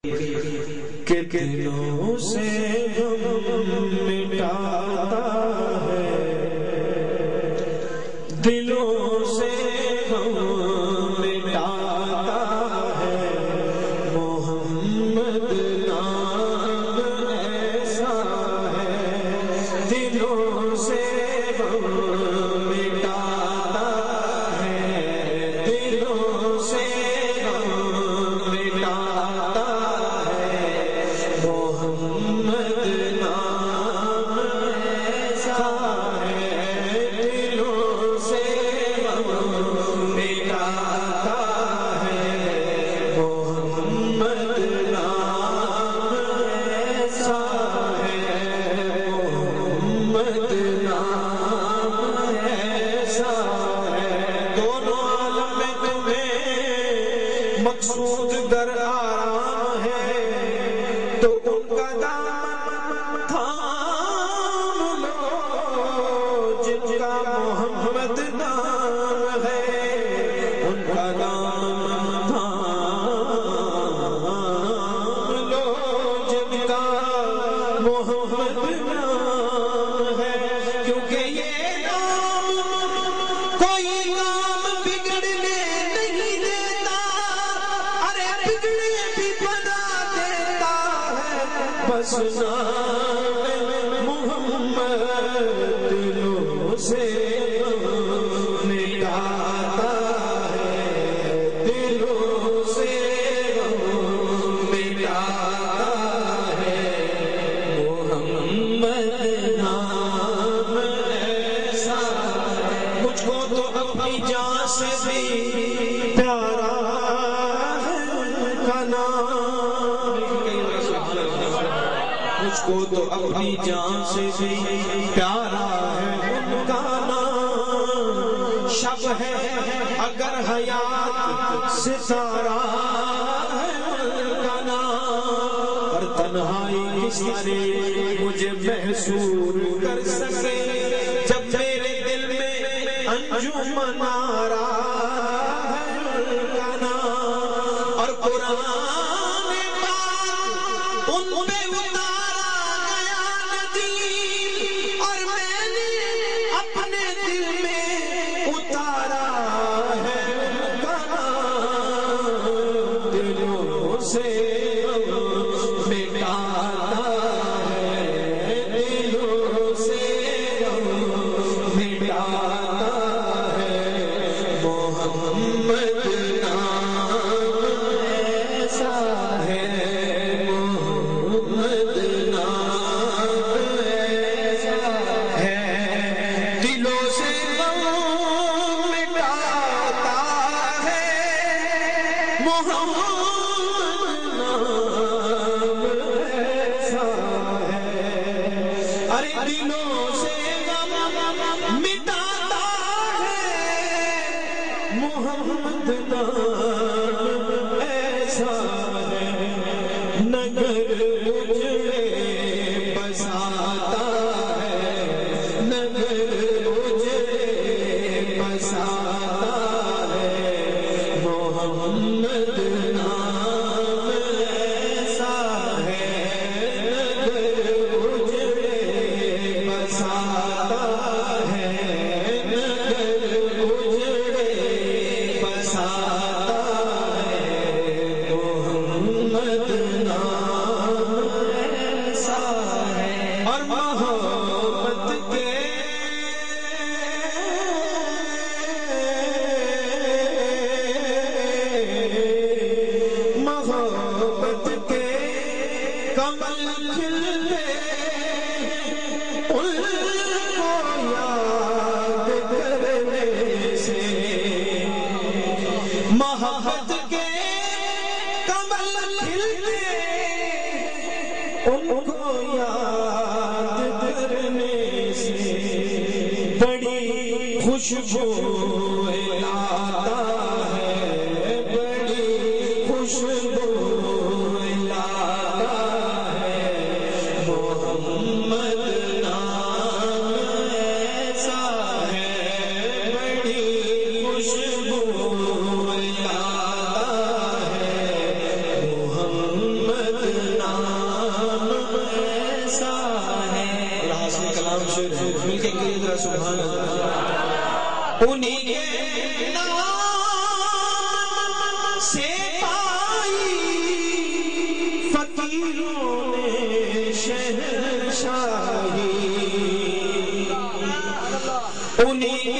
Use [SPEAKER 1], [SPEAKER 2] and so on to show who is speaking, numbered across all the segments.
[SPEAKER 1] کہ دلوں سے غم مٹاتا ہے، دلوں سے غم مٹاتا ہے، محمد نام ایسا ہے، دلوں سے غم مٹاتا ہے، دلوں سے غم مٹاتا ہے، محمد نام ایسا ہے، دلوں سے غم مٹاتا ہے، محمد نام ایسا ہے، محمد نام ایسا ہے، دونوں عالم میں تمہیں مقصود در آرام ہے، تو ان کا دامن تھام لو جن کا محمد نام ہے، ان کا دامن تھام لو جن کا محمد نام ہے، کیونکہ یہ نام کوئی نام بگڑنے نہیں دیتا، ارے بگڑے بھی بنا دیتا ہے، بس نام محمد دلوں سے غم مٹاتا ہے، دلوں سے غم مٹاتا ہے، محمد نام ایسا ہے، مجھ کو تو اپنی جان سے بھی پیارا ہے ان کا نام، مجھ کو تو اپنی جان سے بھی پیارا ہے ان کا نام، شب ہے اگر حیات ستارہ ہے ان کا نام، اور تنہائی کس طرح مجھے محسور کر سکے، جب میرے دل میں انجمن آرا ہے ان کا نام، اور قرآن پاک ان پہ اتارا گیا ندیم، اور میں نے اپنے دل میں اتارا ہے ان کا نام، دلوں سے غم مٹاتا ہے، دلوں سے غم مٹاتا ہے، محمد نام ایسا ہے، محمد نام ایسا ہے، دلوں سے غم مٹاتا ہے، محمد نام ایسا ہے، ارے دلوں سے غم مٹاتا ہے، محمد نام ایسا ہے، نگر اجڑے بساتا ہے، نگر اجڑے بساتا ہے، محمد نام ایسا ہے، نگر اجڑے بساتا ہے، نگر اجڑے بساتا ہے، محمد نام ایسا ہے، اور محبت کے محبت کے کمل کھلتے ان کو یاد کرنے سے، محبت کے کمل کھلتے ان کو یاد کرنے سے، بڑی خوشبو لاتا ہے، بڑی خوشبو لاتا ہے، محمد نام ایسا ہے، بڑی خوشبو لاتا ہے، محمد انہیں کے نام سے پائی فقیروں نے شہنشاہی، انہیں کے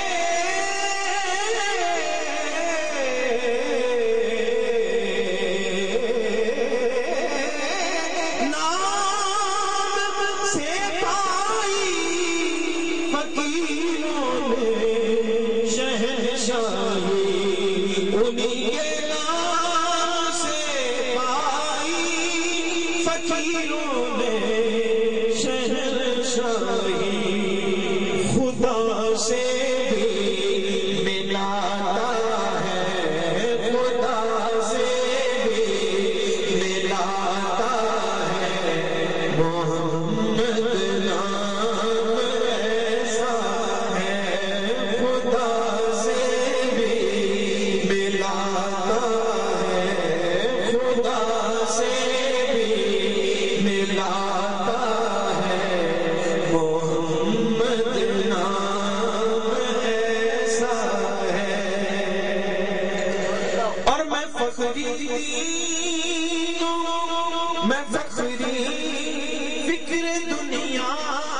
[SPEAKER 1] میں فخری فکر دنیا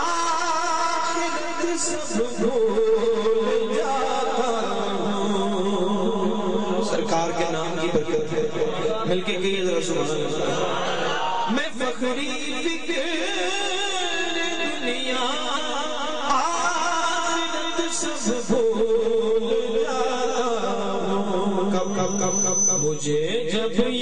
[SPEAKER 1] سب بھول جاتا ہوں. سرکار کے نام کی برکت ہے، مل کے کہیے ذرا سبحان اللہ. میں فخری فکر دنیا آخرت سب بھول جاتا ہوں. کب مجھے جب